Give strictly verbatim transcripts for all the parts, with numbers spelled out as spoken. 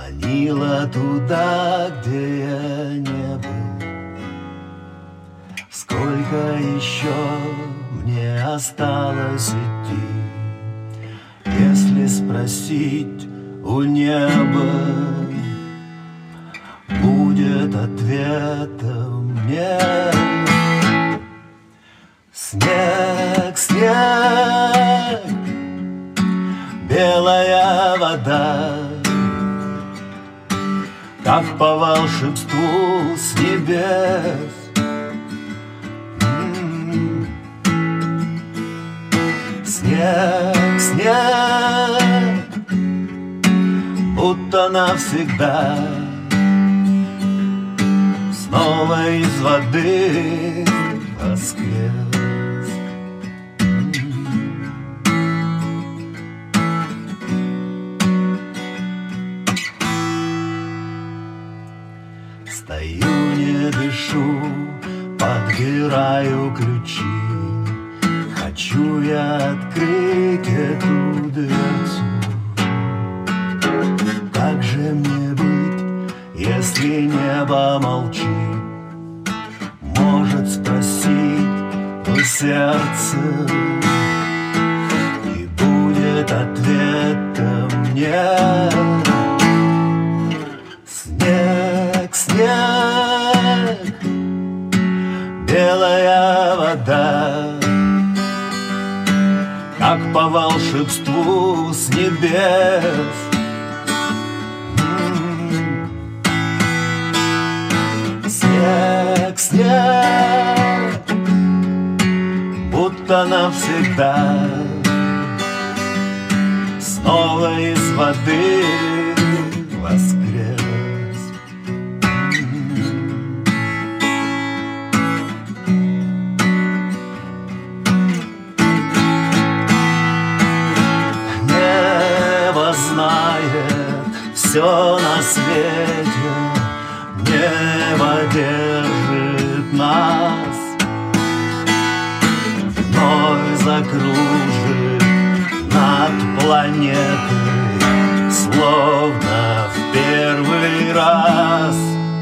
манила туда, где я не был. Сколько еще мне осталось идти, если спросить у неба, будет ответом нет. Снег, снег, белая вода, как по волшебству с небес. М-м-м. Снег, снег, будто навсегда, снова из воды воскрес. Стою, не дышу, подбираю ключи. Хочу я открыть эту дверцу. Как же мне быть, если небо молчит? Может спросить у сердца, и будет ответом нет. Снег, снег, белая вода, как по волшебству с небес. М-м-м. Снег, снег, будто навсегда, снова из воды воскрес. Знает все на свете, небо держит нас, вновь закружит над планетой, словно в первый раз.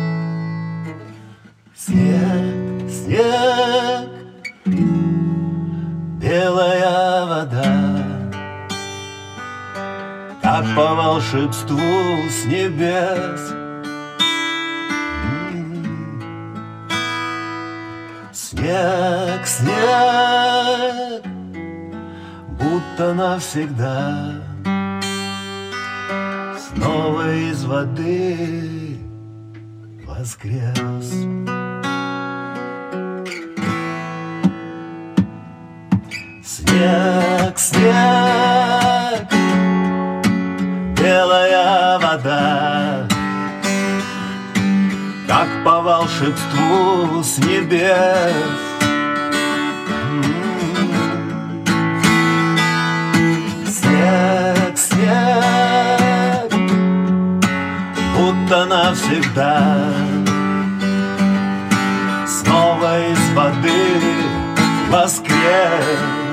Снег, снег, белая вода, как по волшебству с небес. М-м-м. Снег, снег, будто навсегда, снова из воды воскрес. Снег, снег, белая вода, как по волшебству с небес. М-м-м. Снег, снег, будто навсегда, снова из воды воскрес.